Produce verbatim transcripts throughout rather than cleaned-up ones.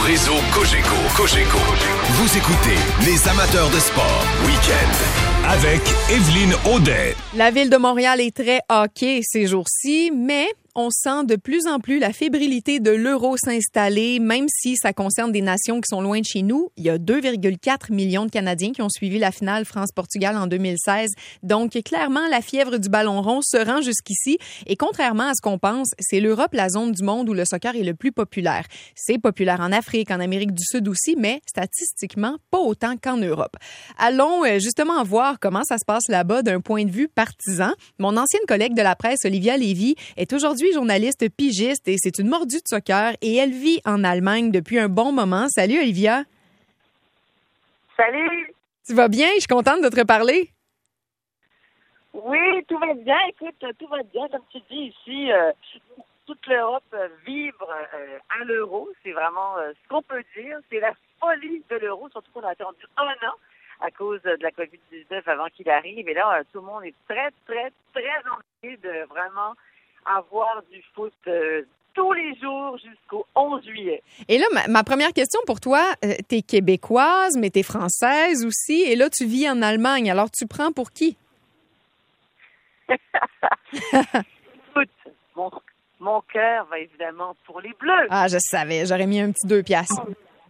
réseau Cogeco. Cogeco. Vous écoutez les amateurs de sport. Week-end avec Evelyne Audet. La ville de Montréal est très hockey ces jours-ci, mais on sent de plus en plus la fébrilité de l'euro s'installer, même si ça concerne des nations qui sont loin de chez nous. Il y a deux virgule quatre millions de Canadiens qui ont suivi la finale France-Portugal en deux mille seize. Donc, clairement, la fièvre du ballon rond se rend jusqu'ici. Et contrairement à ce qu'on pense, c'est l'Europe, la zone du monde où le soccer est le plus populaire. C'est populaire en Afrique, en Amérique du Sud aussi, mais statistiquement, pas autant qu'en Europe. Allons justement voir comment ça se passe là-bas d'un point de vue partisan. Mon ancienne collègue de la presse, Olivia Lévy, est aujourd'hui journaliste pigiste et c'est une mordue de soccer et elle vit en Allemagne depuis un bon moment. Salut Olivia. Salut. Tu vas bien? Je suis contente de te reparler. Oui, tout va bien. Écoute, tout va bien. Comme tu dis ici, euh, toute l'Europe euh, vibre euh, à l'euro. C'est vraiment euh, ce qu'on peut dire. C'est la folie de l'euro, surtout qu'on a attendu un an à cause de la covid dix-neuf avant qu'il arrive. Et là, euh, tout le monde est très, très, très envie de vraiment avoir du foot euh, tous les jours jusqu'au onze juillet. Et là, ma, ma première question pour toi, euh, t'es québécoise, mais t'es française aussi, et là, tu vis en Allemagne. Alors, tu prends pour qui? Écoute, mon, mon cœur va évidemment pour les Bleus. Ah, je savais, j'aurais mis un petit deux piastres.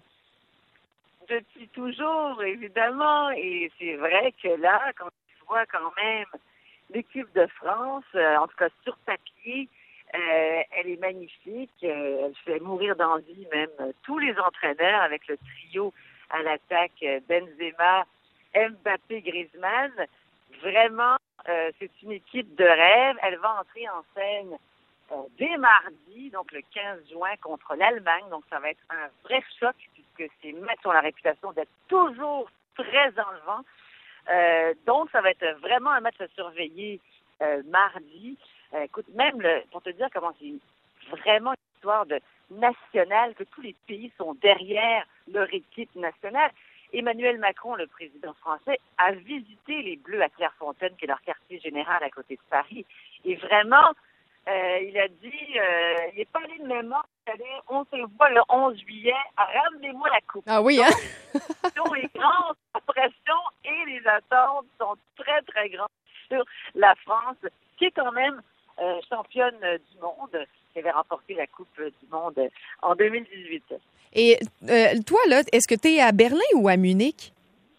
Depuis toujours, évidemment, et c'est vrai que là, quand tu vois quand même l'équipe de France, euh, en tout cas sur papier, euh, elle est magnifique. Euh, elle fait mourir d'envie même euh, tous les entraîneurs avec le trio à l'attaque euh, Benzema, Mbappé, Griezmann. Vraiment, euh, c'est une équipe de rêve. Elle va entrer en scène euh, dès mardi, donc le quinze juin, contre l'Allemagne. Donc ça va être un vrai choc puisque ces mecs ont la réputation d'être toujours très enlevants. Euh, donc, ça va être vraiment un match à surveiller euh, mardi. Euh, écoute, même le, pour te dire comment c'est vraiment une histoire de nationale, que tous les pays sont derrière leur équipe nationale. Emmanuel Macron, le président français, a visité les Bleus à Clairefontaine, qui est leur quartier général à côté de Paris. Et vraiment, euh, il a dit, euh, il n'est pas allé de mémoire, on se voit le onze juillet, ramenez-moi la coupe. Ah oui, hein? Donc, les grandes pression et les attentes sont très, très grandes sur la France, qui est quand même euh, championne du monde, qui avait remporté la Coupe du monde en deux mille dix-huit. Et euh, toi, là, est-ce que tu es à Berlin ou à Munich?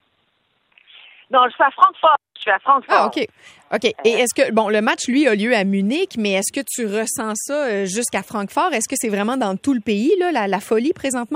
Non, je suis à Francfort. Je suis à Francfort. Ah, OK. OK. Et est-ce que, bon, le match, lui, a lieu à Munich, mais est-ce que tu ressens ça euh, jusqu'à Francfort? Est-ce que c'est vraiment dans tout le pays, là, la, la folie présentement?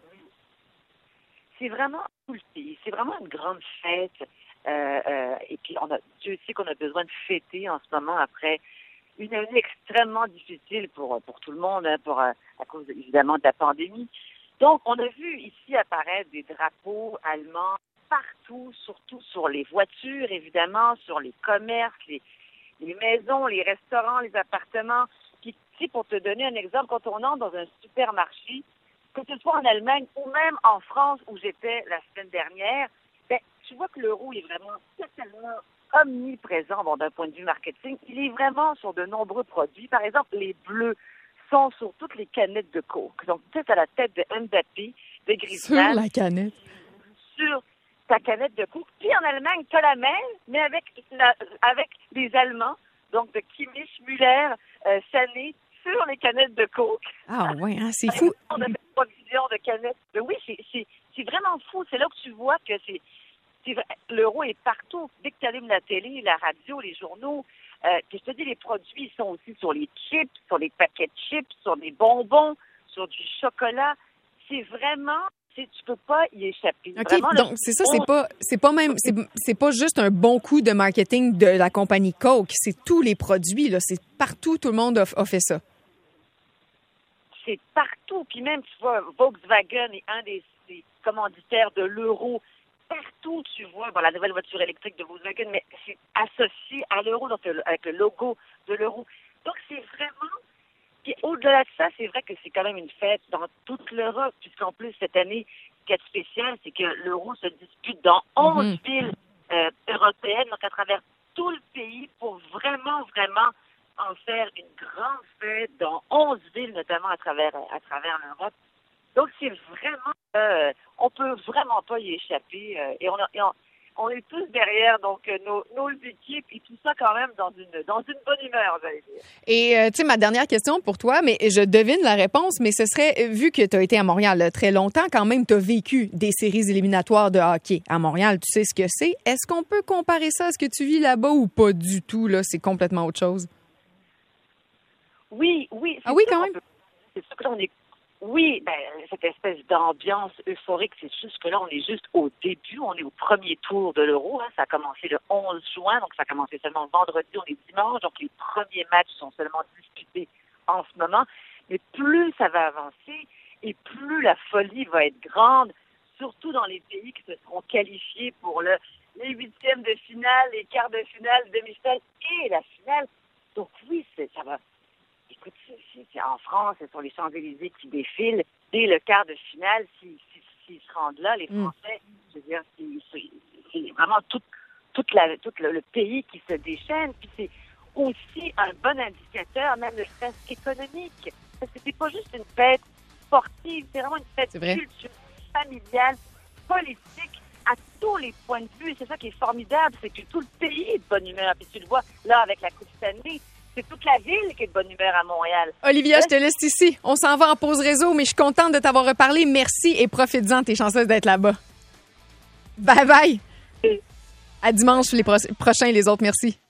C'est vraiment tout le pays. C'est vraiment une grande fête. Euh, euh, et puis, on a, Dieu sait qu'on a besoin de fêter en ce moment après une année extrêmement difficile pour, pour tout le monde, hein, pour, à cause, évidemment, de la pandémie. Donc, on a vu ici apparaître des drapeaux allemands partout, surtout sur les voitures, évidemment, sur les commerces, les, les maisons, les restaurants, les appartements. Puis, tu sais, pour te donner un exemple, quand on entre dans un supermarché, que ce soit en Allemagne ou même en France où j'étais la semaine dernière, ben, tu vois que l'euro est vraiment totalement omniprésent bon, d'un point de vue marketing. Il est vraiment sur de nombreux produits. Par exemple, les bleus sont sur toutes les canettes de Coke. Donc, tu sais, à la tête de Mbappé, de Griezmann. Sur la canette. Sur ta canette de Coke. Puis en Allemagne, tu as la même, mais avec, la, avec les Allemands, donc de Kimmich, Müller, euh, Sané, sur les canettes de Coke. Ah ouais, hein, c'est fou. On a fait provision de canettes. Mais oui, c'est, c'est, c'est vraiment fou. C'est là que tu vois que c'est, c'est vrai, l'euro est partout. Dès que tu allumes la télé, la radio, les journaux, euh, puis je te dis, les produits sont aussi sur les chips, sur les paquets de chips, sur des bonbons, sur du chocolat. C'est vraiment... Tu peux pas y échapper. OK, Vraiment, donc là, c'est ça, c'est pas c'est pas même c'est, c'est pas juste un bon coup de marketing de la compagnie Coke, c'est tous les produits là, c'est partout, tout le monde a, a fait ça. C'est partout, puis même tu vois Volkswagen est un des, des commanditaires de l'euro. Partout tu vois bon, la nouvelle voiture électrique de Volkswagen, mais c'est associé à l'euro, donc avec le logo de l'euro. Donc c'est vraiment... Puis au-delà de ça, c'est vrai que c'est quand même une fête dans toute l'Europe, puisqu'en plus, cette année, ce qui est spécial, c'est que l'euro se dispute dans onze mm-hmm. villes euh, européennes, donc à travers tout le pays, pour vraiment, vraiment en faire une grande fête dans onze villes, notamment à travers, à travers l'Europe. Donc, c'est vraiment, euh, on peut vraiment pas y échapper. Euh, et, on, a, et on, on est tous derrière donc euh, nos, nos équipes et tout ça quand même dans une dans une bonne humeur, j'allais dire. Et euh, tu sais, ma dernière question pour toi, mais je devine la réponse, mais ce serait, vu que tu as été à Montréal là, très longtemps, quand même, tu as vécu des séries éliminatoires de hockey à Montréal, tu sais ce que c'est. Est-ce qu'on peut comparer ça à ce que tu vis là-bas ou pas du tout? Là, c'est complètement autre chose. Oui, oui. Ah oui, quand même? Peut, c'est sûr que là, on est... Oui, ben, cette espèce d'ambiance euphorique, c'est juste que là, on est juste au début, on est au premier tour de l'Euro. Hein. Ça a commencé le onze juin, donc ça a commencé seulement vendredi, on est dimanche, donc les premiers matchs sont seulement disputés en ce moment. Mais plus ça va avancer et plus la folie va être grande, surtout dans les pays qui se seront qualifiés pour le, les huitièmes de finale, les quarts de finale, demi-finale et la finale. Donc oui, c'est, ça va... Écoute, c'est, c'est en France, c'est sur les Champs-Élysées qui défilent. Dès le quart de finale, s'ils, s'ils se rendent là, les Français, mm. je veux dire, c'est, c'est, c'est vraiment tout, toute la, tout le, le pays qui se déchaîne. Puis c'est aussi un bon indicateur, même ne serait-ce qu'économique. Parce que c'est pas juste une fête sportive, c'est vraiment une fête culturelle, familiale, politique, à tous les points de vue. Et c'est ça qui est formidable, c'est que tout le pays est de bonne humeur. Puis tu le vois, là, avec la Coupe Stanley, c'est toute la ville qui est de bonne humeur à Montréal. Olivia, je te laisse ici. On s'en va en pause réseau, mais je suis contente de t'avoir reparlé. Merci et profites-en, t'es chanceuse d'être là-bas. Bye bye. À dimanche, les pro- prochains et les autres. Merci.